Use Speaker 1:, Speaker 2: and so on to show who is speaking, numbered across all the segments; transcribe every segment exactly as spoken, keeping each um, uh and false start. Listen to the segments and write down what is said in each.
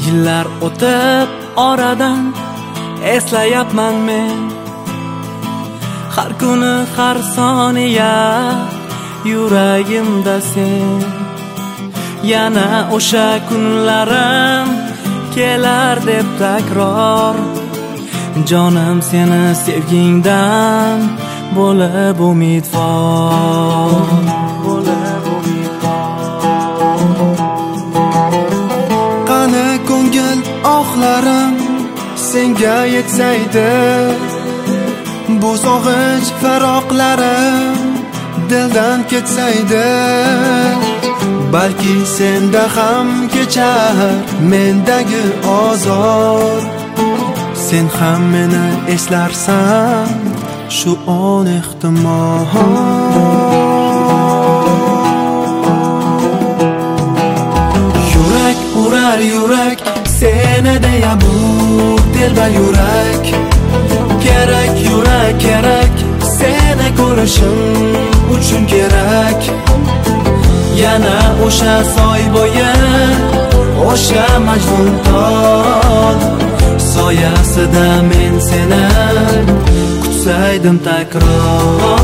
Speaker 1: Yillar o'tib oradan eslayapman men har kuni har soniya yuragimda sen. Yana o'sha kunlarim kelar deb takror, jonim seni sevgingdan bo'lib umidvor, bo'lib umidvor.
Speaker 2: Qani ko'ngil oqlarim senga yetsaydi, bu sog'inch faroqlarim dildan ketsaydi, balki senda ham kechar mendagi ozor. Sen ham meni eslarsan shu on ehtimol. Yurak urar yurak seni deya bu telba yurak. Kerak yurak kerak seni ko'rishim uchun kerak. Yana o'sha soy bo'yi o'sha majnun tol soyasida men seni kutsaydim takror.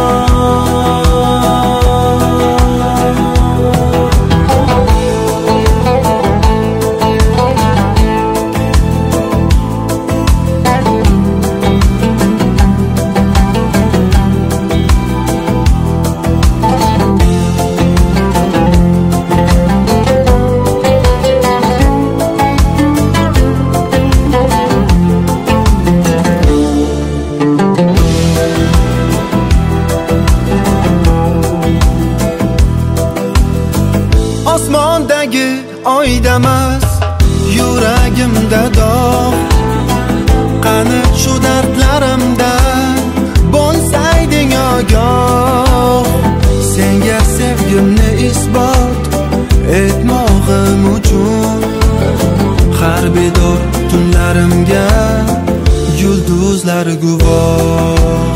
Speaker 2: Osmondagi oydamas yuragimda dog'. Qani shu dardlarimdan bo'lsayding ogoh. Senga sevgimni isbot etmog'im uchun har bedor tunlarimga yulduzlar guvoh.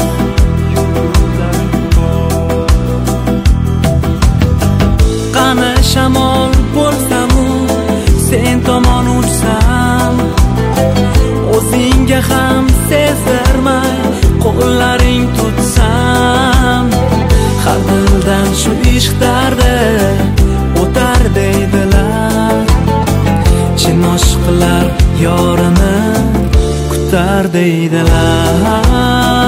Speaker 1: Qani shamol bo'lsamu sen tomon ursam, o'zingga ham sezdirmay qo'llaring tutsam, har dildan shu ishq dardi o'tar deydilar. Chin oshiqlar yorini kutar deydilar.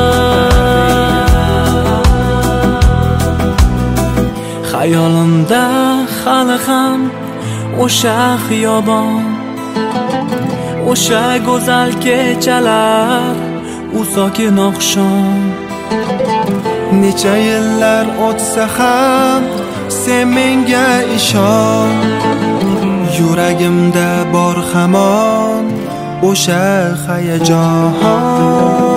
Speaker 1: Hayolimda hali ham o'sha xiyobon, o'sha go'zal kechalar, u sokin oqshom.
Speaker 2: Necha yillar o'tsa ham sen menga ishon. Yuragimda bor hamon o'sha hayajon.